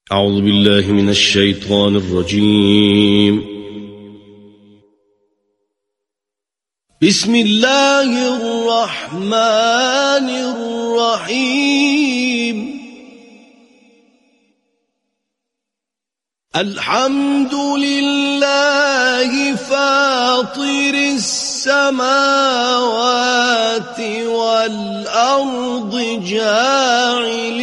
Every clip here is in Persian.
أعوذ بالله من الشيطان الرجيم. بسم الله الرحمن الرحيم. الحمد لله فاطر السماوات والأرض جاعل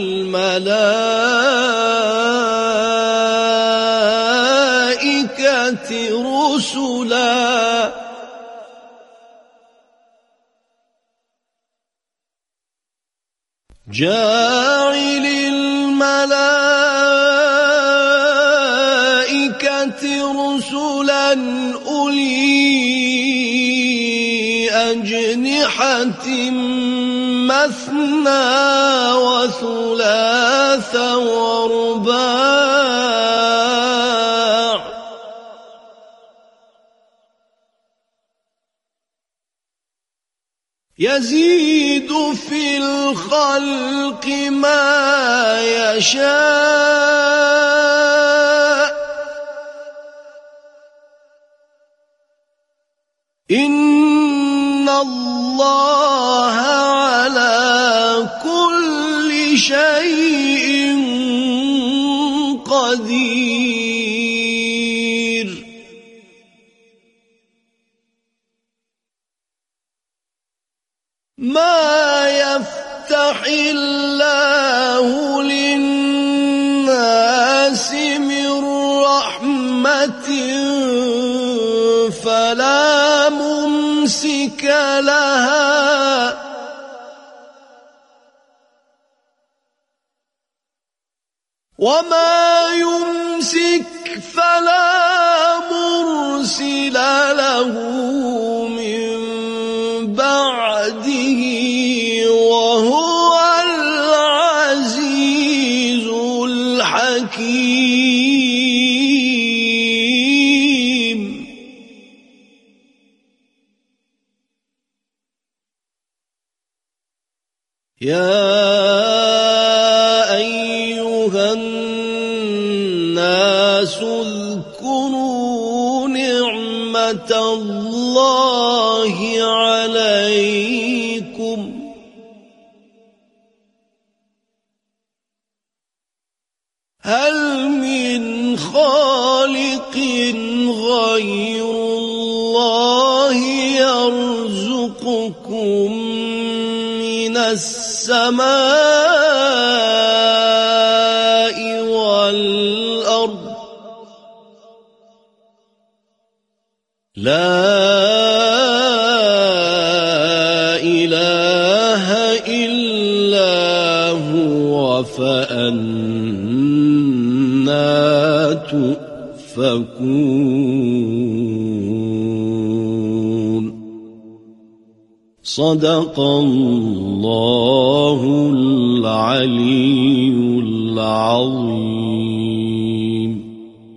الملائكة رسلا جاعل الملائكة رسلا أولي أجنحة مثنى وثلاث ورباع يزيد في الخلق ما يشاء إن الله على كل شيء قدير. ما يفتح الله للناس من رحمة فلا ممسك لها وما يمسك فلا مرسل له من بعده وهو العزيز الحكيم. يا أيها الناس اذكروا نعمة الله عليكم هل من خالق غير الله يرزقكم من السماء والأرض لا إله إلا هو فأنى تؤفكون. صدق الله العلي العظيم.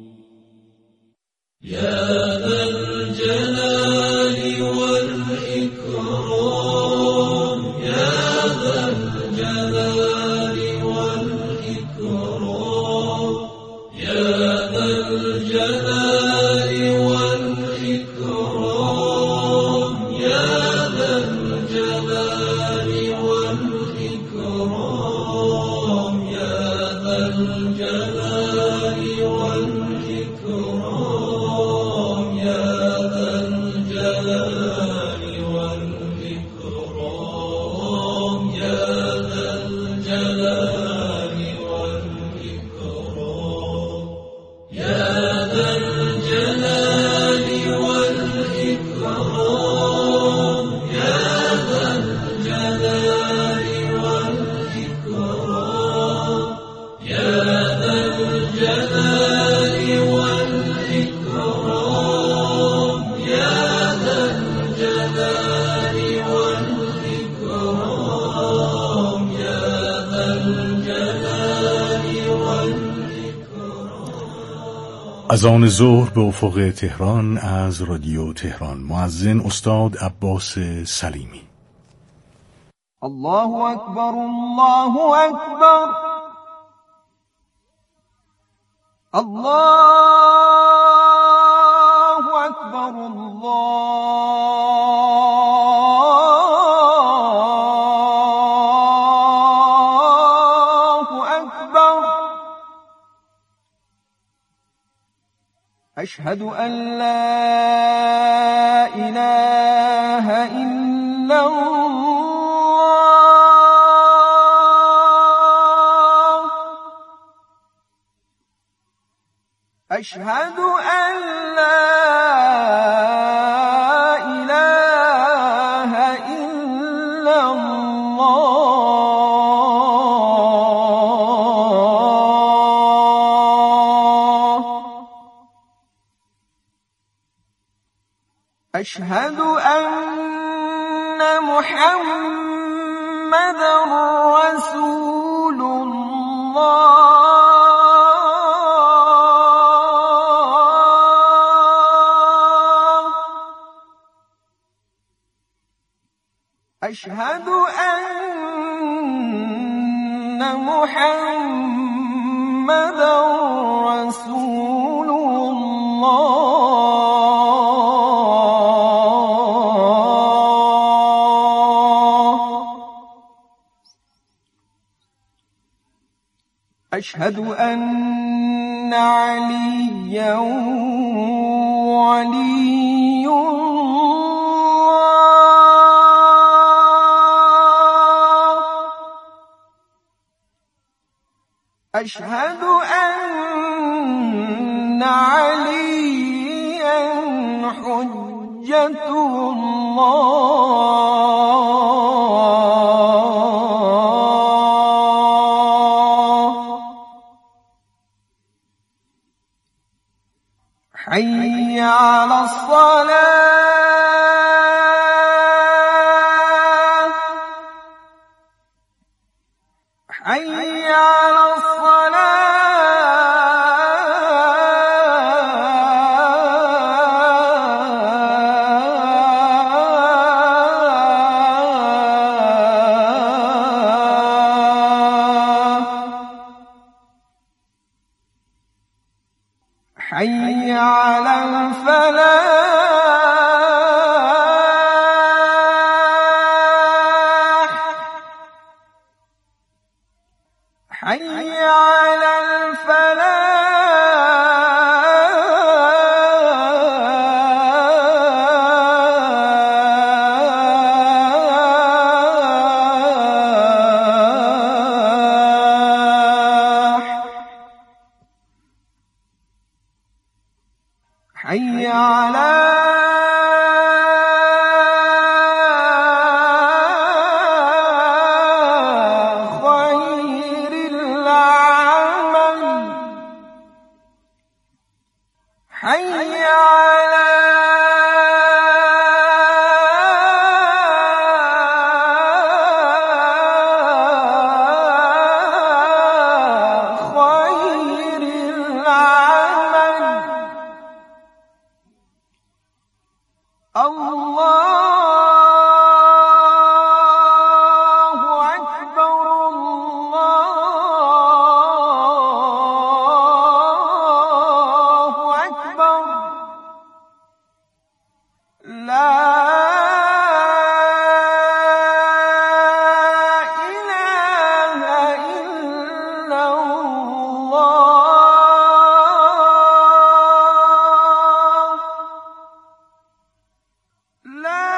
يا ذا الجلال والإكرام يا ذا الجلال والإكرام يا ذا الجلال والإكرام يا ذا الجلال والإكرام يا ذا الجلال والإكرام يا ذا الجلال والإكرام يا ذا الجلال والإكرام يا ذا الجلال والإكرام يا ذا الجلال والإكرام يا ذا الجلال والإكرام يا ذا الجلال والإكرام يا ذا الجلال والإكرام. از آن ظهر به افق تهران از رادیو تهران. مؤذن استاد عباس سلیمی. الله أكبر الله أكبر الله أكبر الله أكبر أشهد أن لا إله إلا الله أشهد أن لا إله إلا الله أشهد أن محمدًا رسول الله أشهد أن محمدًا رسول الله أشهد أن عليًّا ولي أشهد أن عليًّا حجة الله حي على الصلاة حي على حي على الفلاح حي على الفلاح حي على خير العمل حي على خير العمل الله أكبر الله أكبر لا إله إلا الله لا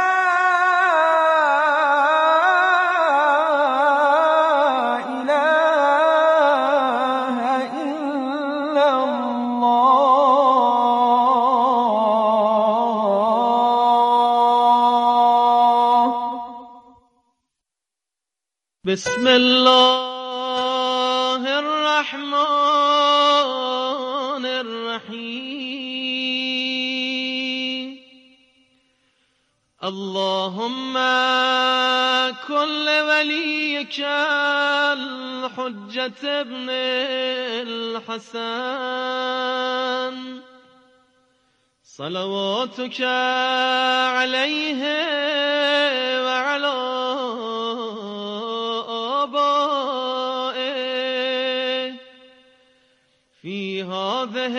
إله إلا الله بسم الله الرحمن الرحيم اللهم كن لوليك الحجة ابن الحسن صلواتك عليه وعلى آبائه في هذه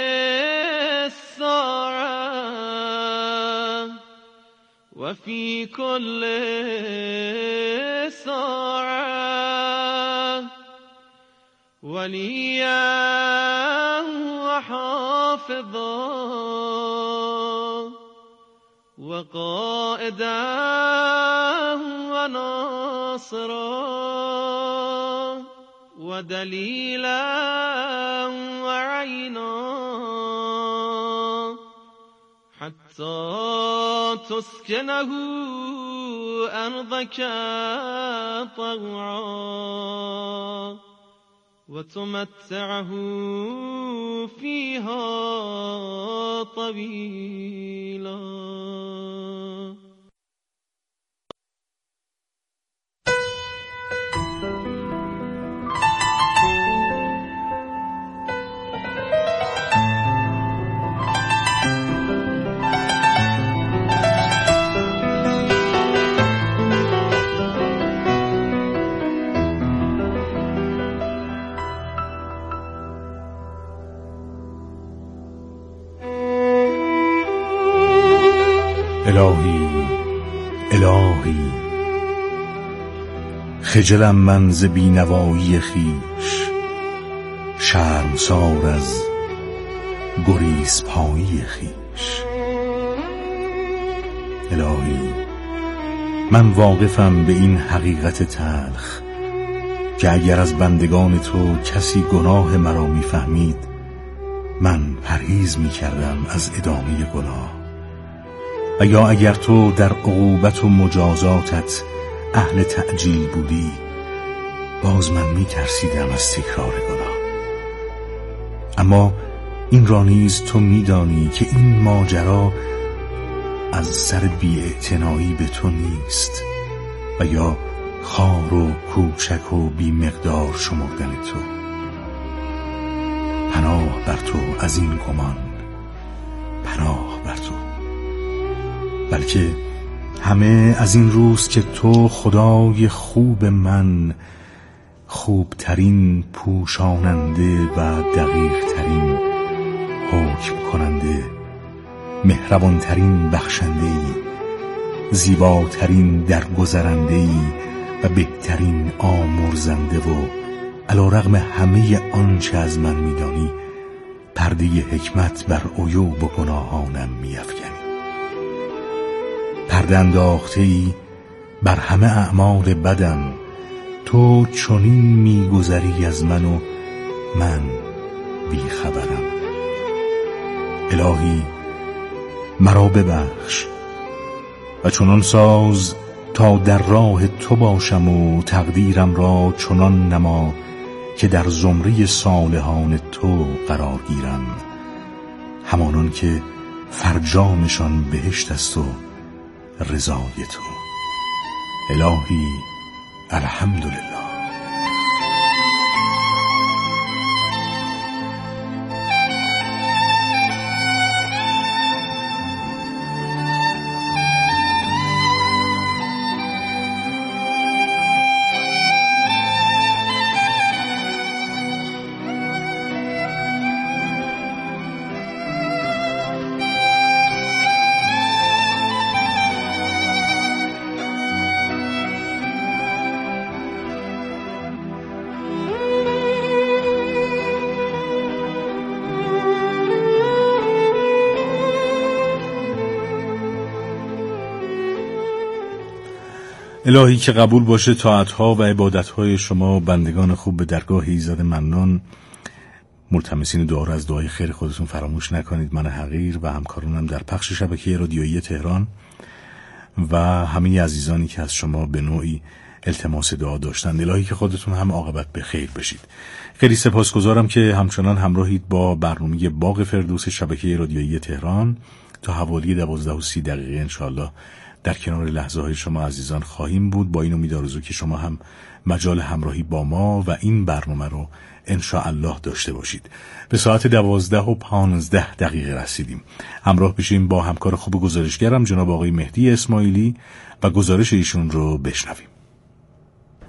الساعة وفي كل ساعة وليا وحافظا وقائدا وناصرا ودليلا وعينا حتى تسكنه أرضك طوعا وتمتعه فيها طويلا. الهی الهی خجلم من ز بینوایی خویش، شرمسار از گریزپایی خویش. الهی من واقفم به این حقیقت تلخ که اگر از بندگان تو کسی گناه مرا میفهمید، من پرهیز میکردم از ادامه گناه، و یا اگر تو در عقوبت و مجازاتت اهل تعجیل بودی، باز من میترسیدم از تکرار گناه. اما این را نیز تو میدانی که این ماجرا از سر بی‌اعتنایی به تو نیست و یا خوار و کوچک و بی مقدار شمردن تو. پناه بر تو از این گمان، پناه بر تو. بلکه همه از این روز که تو خدای خوب من، خوبترین پوشاننده و دقیقترین حکم کننده، مهربانترین بخشنده‌ای، زیباترین درگذرنده‌ای و بهترین آمرزنده و علی‌رغم همه آنچه از من می‌دانی، پرده حکمت بر عیوب و گناهانم می‌افکنی. پرده انداخته‌ای بر همه اعمال بدم، تو چنین می‌گذری از من و من بیخبرم. الهی مرا ببخش و چنان ساز تا در راه تو باشم و تقدیرم را چنان نما که در زمره صالحان تو قرار گیرم، همانان که فرجامشان بهشت است و رضای تو. الهی الحمدلله. الهی که قبول باشه طاعت‌ها و عبادت‌های شما بندگان خوب به درگاه ایزد منان. ملتمسین دعا را از دعای خیر خودتون فراموش نکنید. من حقیر و همکارانم در پخش شبکه رادیویی تهران و همه عزیزانی که از شما به نوعی التماس دعا داشتند، الهی که خودتون هم عاقبت به خیر بشید. خیلی سپاسگزارم که همچنان همراهید با برنامه باغ فردوس شبکه رادیویی تهران. تا حوالی 12:30 انشاءالله در کنار لحظه های شما عزیزان خواهیم بود، با این امید آرزو که شما هم مجال همراهی با ما و این برنامه رو انشاءالله داشته باشید. به ساعت 12:15 رسیدیم. همراه بشیم با همکار خوب گزارشگرم جناب آقای مهدی اسماعیلی و گزارش ایشون رو بشنویم.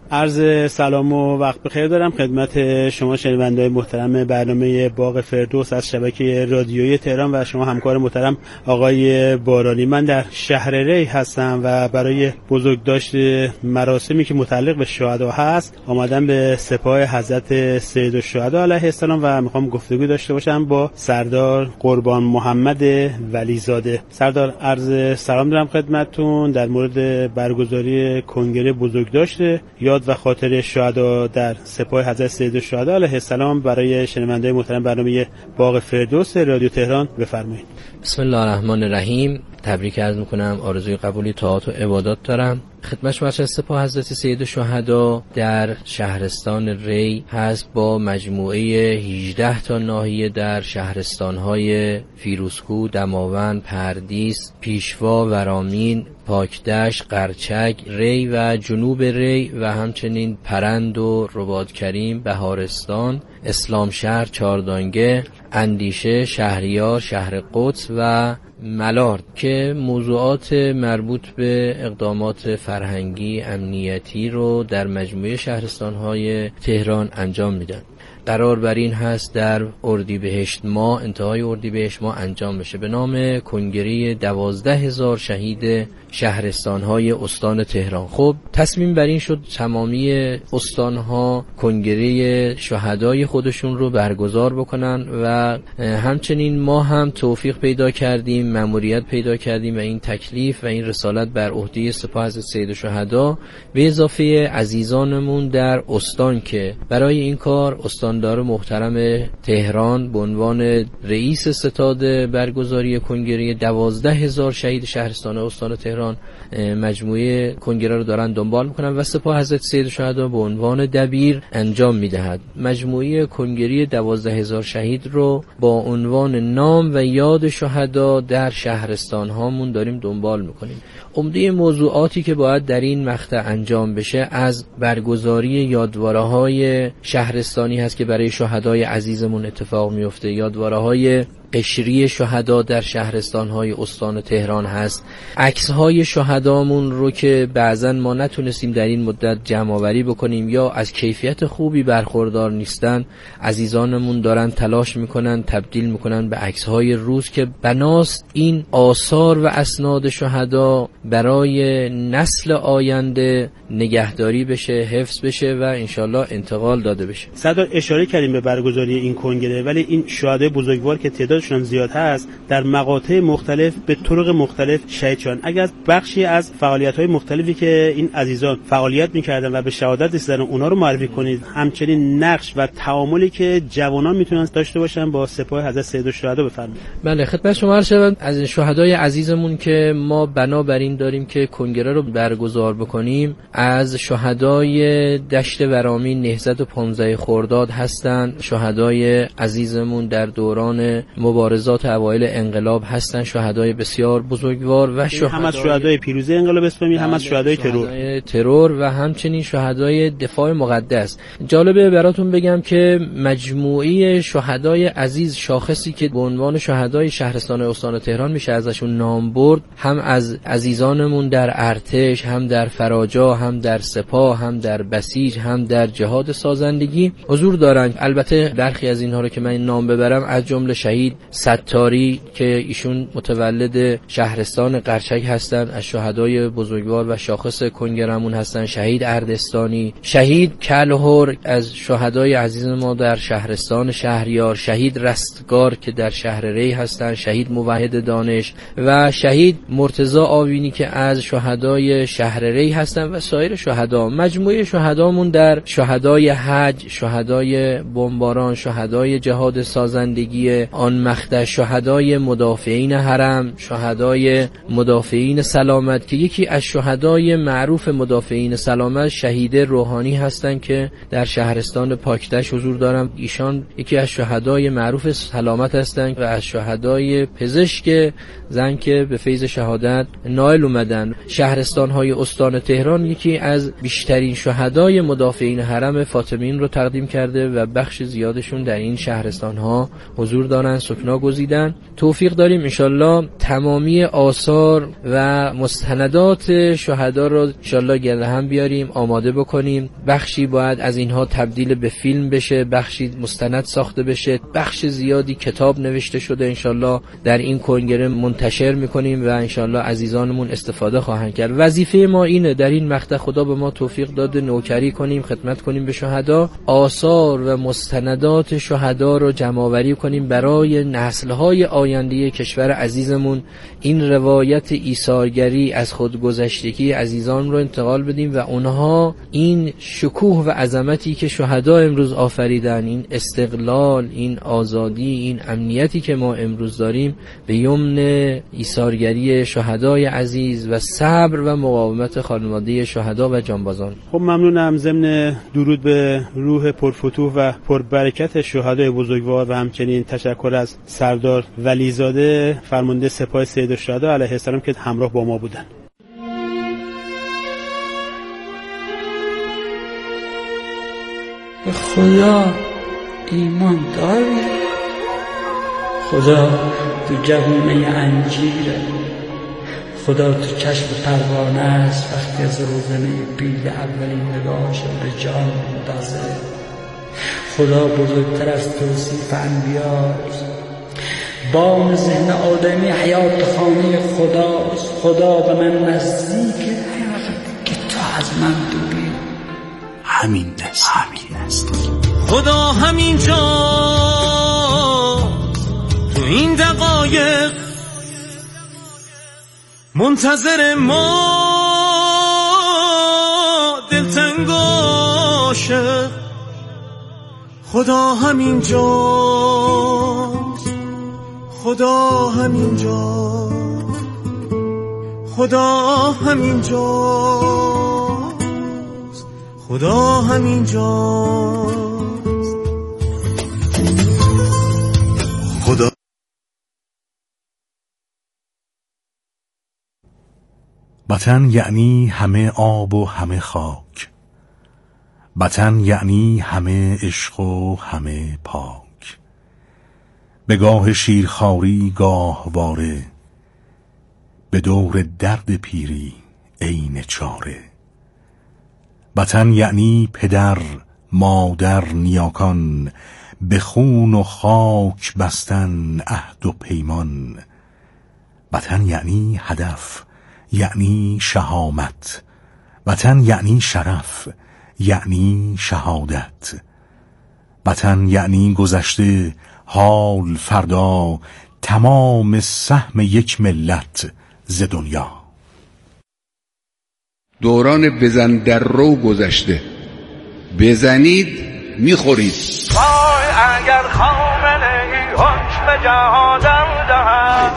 عرض سلام و وقت بخیر دارم خدمت شما شنونده‌های محترم برنامه باغ فردوس از شبکه رادیویی تهران و شما همکار محترم آقای بارانی. من در شهر ری هستم و برای بزرگداشت مراسمی که متعلق به شهدا هست آمدم به سپاه حضرت سیدالشهدا علیه السلام و میخوام گفتگو داشته باشم با سردار قربان محمد ولیزاده. سردار عرض سلام دارم خدمتتون در مورد برگزاری کنگره بزرگداشت یاد و خاطر شهدا در سپاه حضرت سیدالشهدا علیه السلام برای شنونده‌های محترم برنامه باغ فردوس رادیو تهران بفرمایید. بسم الله الرحمن الرحیم. تبریک عرض میکنم، آرزوی قبولی طاعات و عبادات دارم. خدمت شما سپاه حضرت سیدالشهدا در شهرستان ری هست با مجموعه 18 تا ناحیه در شهرستان‌های فیروزکوه، دماوند، پردیس، پیشوا، ورامین، پاکدشت، قرچک، ری و جنوب ری و همچنین پرند و رباطکریم، بهارستان، اسلامشهر، چاردانگه، اندیشه، شهریار، شهر قدس و ملارد که موضوعات مربوط به اقدامات فرهنگی امنیتی رو در مجموعه شهرستان‌های تهران انجام میدن. قرار بر این هست در اردیبهشت ماه، انتهای اردیبهشت ماه انجام بشه به نام کنگره 12,000 شهید شهرستان‌های استان تهران. خب تصمیم بر این شد تمامی استان‌ها کنگره شهدای خودشون رو برگزار بکنن و همچنین ما هم توفیق پیدا کردیم، مأموریت پیدا کردیم و این تکلیف و این رسالت بر عهده سپاه حضرت سیدالشهدا به اضافه عزیزانمون در استان که برای این کار استاندار محترم تهران به عنوان رئیس ستاد برگزاری کنگره 12,000 شهید شهرستان استان تهران مجموعه کنگره رو دارن دنبال میکنن و سپاه حضرت سیدالشهدا به عنوان دبیر انجام میدهد. مجموعه کنگره 12,000 شهید رو با عنوان نام و یاد شهدا در شهرستان هامون داریم دنبال میکنیم. عمده موضوعاتی که باید در این مقطع انجام بشه از برگزاری یادواره‌های شهرستانی هست که برای شهدای عزیزمون اتفاق میفته، یادواره‌های قشری شهدا در شهرستان‌های استان تهران هست، عکس‌های شهدامون رو که بعضن ما نتونستیم در این مدت جمع‌آوری بکنیم یا از کیفیت خوبی برخوردار نیستن، عزیزانمون دارن تلاش میکنن تبدیل میکنن به عکس‌های روز که بناست این آثار و اسناد شهدا برای نسل آینده نگهداری بشه، حفظ بشه و انشالله انتقال داده بشه. سردار اشاره کردیم به برگزاری این کنگره، ولی این شهدای بزرگوار که تعدادشون زیاد هست در مقاطع مختلف به طرق مختلف شهید شدن. اگر بخشی از فعالیت‌های مختلفی که این عزیزان فعالیت می‌کردن و به شهادت رسیدن اونا رو معرفی کنید، همچنین نقش و تعاملی که جوانان میتونن داشته باشن با سپاه حضرت سیدالشهدا بفرمایید. بله خدمت شما عرض شود از شهدای عزیزمون که ما بنابراین داریم که کنگره رو برگزار بکنیم، از شهدای دشت ورامین نهضت 15 خرداد هستند، شهدای عزیزمون در دوران مبارزات اوایل انقلاب هستند، شهدای بسیار بزرگوار و هم از شهدای پیروزی انقلاب اسلامی هم از شهدای ترور و همچنین شهدای دفاع مقدس. جالبه براتون بگم که مجموعه شهدای عزیز شاخصی که به عنوان شهدای شهرستان استان تهران میشه ازشون نام برد، هم از عزیزانمون در ارتش، هم در فراجا، هم در سپاه، هم در بسیج، هم در جهاد سازندگی حضور دارن. البته برخی از اینها رو که من نام ببرم از جمله شهید ستاری که ایشون متولد شهرستان قرچک هستند، از شهدای بزرگوار و شاخص کنگرمون هستند، شهید اردستانی، شهید کلهر از شهدای عزیز ما در شهرستان شهریار، شهید رستگار که در شهر ری هستند، شهید موحد دانش و شهید مرتضی آوینی که از شهدای شهر ری هستند و سایر شهدا. مجموعه شهدامون در شهدای حج، شهدای بمباران، شهدای جهاد سازندگی آن مقطع، شهدای مدافعین حرم، شهدای مدافعین سلامت که یکی از شهدای معروف مدافعین سلامت شهید روحانی هستند که در شهرستان پاکدشت حضور دارن. ایشان یکی از شهدای معروف سلامت هستند و از شهدای پزشک زن که به فیض شهادت نائل اومدن. شهرستان‌های استان تهران یکی از بیشترین شهدای مدافعین حرم فاطمیین رو تقدیم کرده و بخش زیادشون در این شهرستان‌ها حضور دارن. ناگزیدن. توفیق داریم انشالله تمامی آثار و مستندات شهدا رو انشالله گرد هم بیاریم، آماده بکنیم. بخشی باید از اینها تبدیل به فیلم بشه، بخشی مستند ساخته بشه، بخش زیادی کتاب نوشته شده انشالله در این کنگره منتشر میکنیم و انشالله عزیزانمون استفاده خواهند کرد. وظیفه ما اینه در این مقطع خدا به ما توفیق داده نوکری کنیم، خدمت کنیم به شهدا، آثار و مستندات شهدا رو جمع‌آوری کنیم برای نسل‌های آینده کشور عزیزمون. این روایت ایثارگری از خودگذشتگی عزیزان رو انتقال بدیم و اونها این شکوه و عظمتی که شهدا امروز آفریدن، این استقلال، این آزادی، این امنیتی که ما امروز داریم به یمن ایثارگری شهدای عزیز و صبر و مقاومت خانواده شهدا و جانبازان. خب ممنونم. ضمن درود به روح پرفتوح و پربرکت شهدای بزرگوار و همچنین تشکر از سردار ولیزاده فرمانده سپاه سید الشهدا علیه السلام که همراه با ما بودن. به خدا ایمان داری؟ خدا تو جوونه انجیره، خدا تو چشم پروانه است وقتی از روزنه بید اولین نگاهش به جان میندازه. خدا بزرگتر از توصیف انبیاست، بام ذهن آدمی حیات خانه خداست. خدا به من نزدیکه که تو از من دوری، همین است. خدا همینجا تو این دقایق منتظر ما دلتنگ عاشق. خدا همینجاست، خدا همینجاست، خدا همینجاست، خدا همینجاست. خدا وطن یعنی همه آب و همه خاک، وطن یعنی همه عشق و همه پاک. به گاه شیرخواری گاهواره، به دور درد پیری عین چاره. وطن یعنی پدر مادر نیاکان، به خون و خاک بستن عهد و پیمان. وطن یعنی هدف، یعنی شهامت. وطن یعنی شرف، یعنی شهادت. وطن یعنی گذشته، حال، فردا، تمام سهم یک ملت ز دنیا. دوران بزن در رو گذشته، بزنید میخورید. وای اگر خامنه ای حکم جهادم دهد،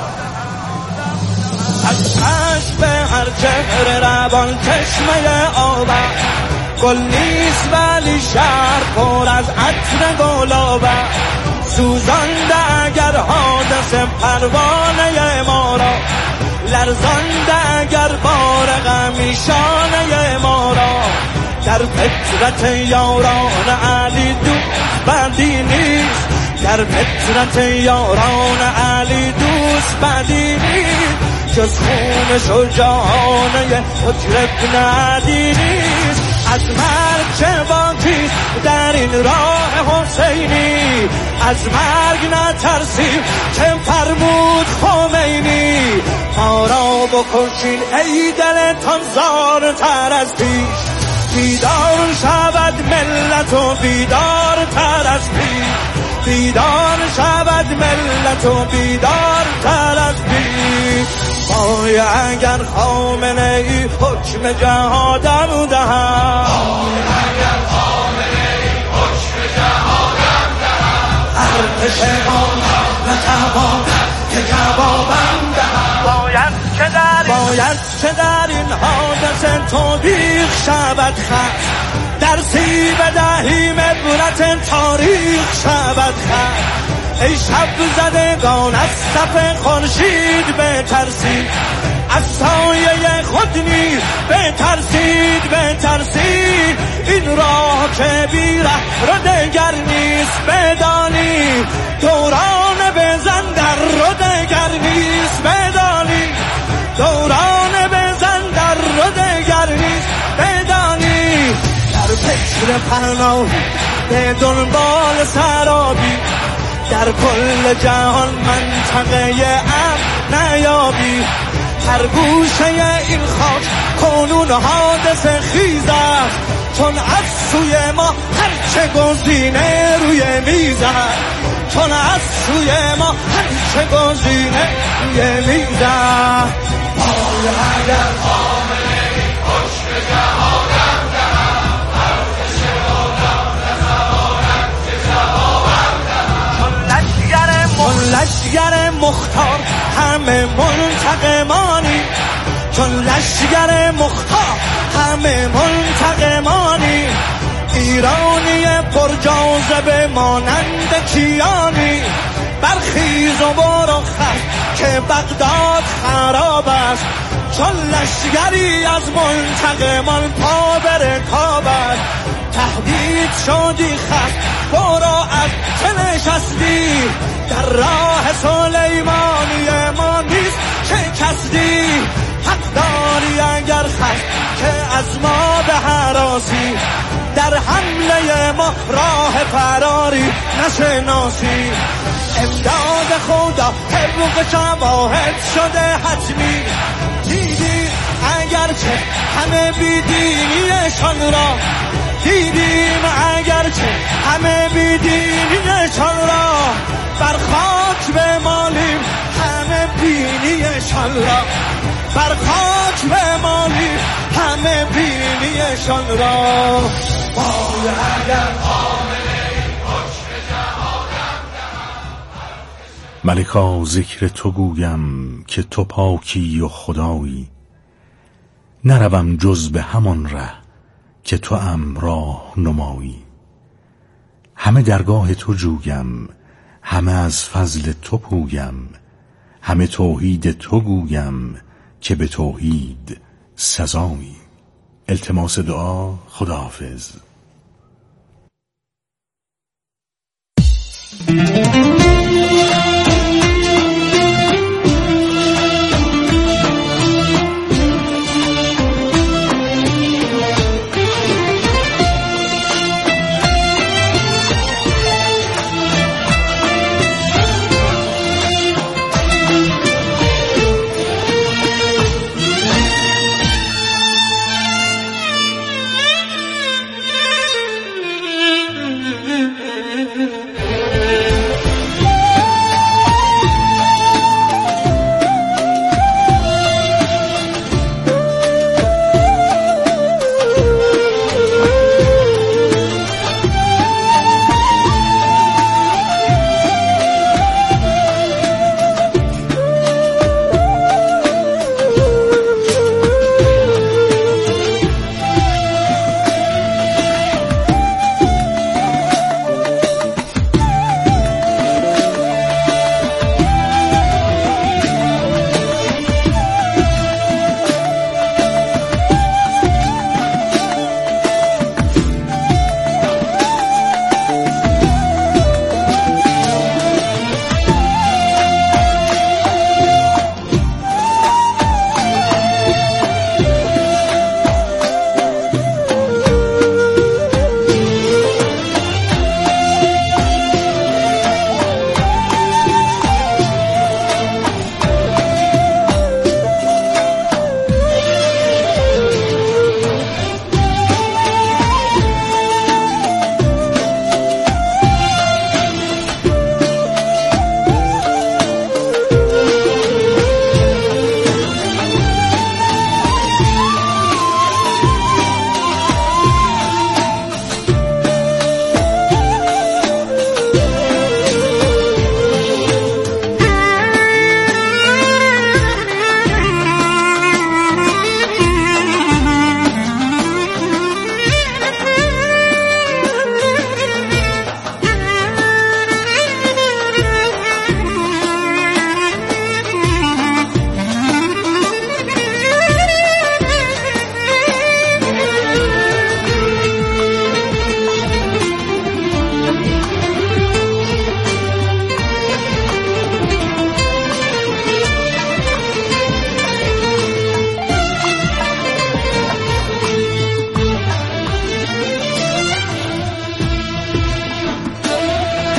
از عشق هر چهره روان چشمه آبم. گل نیست ولی شهر پر از عطر گلابم. سوزانده اگر حادثه پروانه ما را، لرزانده اگر بار غمی شانه ما را. در فطرت یاران علی دوست بدی نیست، در فطرت یاران علی دوست بدی نیست. جز خون شجاعانه حجر ابن عدی نیست. از مرگ چه باقیست در این راه حسینی، از مرگ نترسیم چه فرمود خمینی. ما را بکشین ای دلتان زارتر از پیش، بیدار شود ملت و بیدار تر از پیش. بیدار شود ملت و بیدار تر از پیش. وای اگر خامنه ای حکم جهادم دهد، وای اگر خامنه ای حکم جهادم دهد. ارتش ما نتواند که جوابم دهد. باید که در این حادثه توبیخ شود خط، درسی بدهیم عبرت تاریخ شود خط. ای شب زدگان از صف خورشید بترسید، از سایه خود نیز بترسید بترسید. این راه که بی ره رو دگر نیست بدانید، دوران عطر پهناهی به دنبال سرابی در کل جهان منطقه امن نیابی هر گوشه این خاک کنون حادثه خیز است چون از سوی ما هرچه گزینه روی میز است چون از سوی ما هرچه گزینه روی میز است پای اگر آمنه حکم جهانم دهم ارزش آدم نزمانم که جوابم دهم چون لشگر مختار همه منتقمانی چون لشگر مختار همه منتقمانی ایرانی پر جاذبه مانند کیانی برخیز و برو خط که بغداد خراب است چون لشگری از منتقمان پا به رکاب است تهدید شدی خط برو از چه نشستی در راه سلیمانی ما نیست شکستی حق داری اگر خط که از ما به هراسی در حمله ما راه فراری نشناسی امداد خدا طبق شواهد شده حتمی دیدی اگرچه همه بیدینیشان را دیدیم اگرچه همه بیدینیشان را بر خاک بمالیم همه بینیشان را بر خاک بمالیم همه بینیشان را پای اگر آمنه حکم جهانم ملکا ذکر تو گویم که تو پاکی و خدایی نروم جز به همان ره که تو ام راه نمایی همه درگاه تو جویم همه از فضل تو پویم همه توحید تو گویم که به توحید سزایی التماس دعا خداحافظ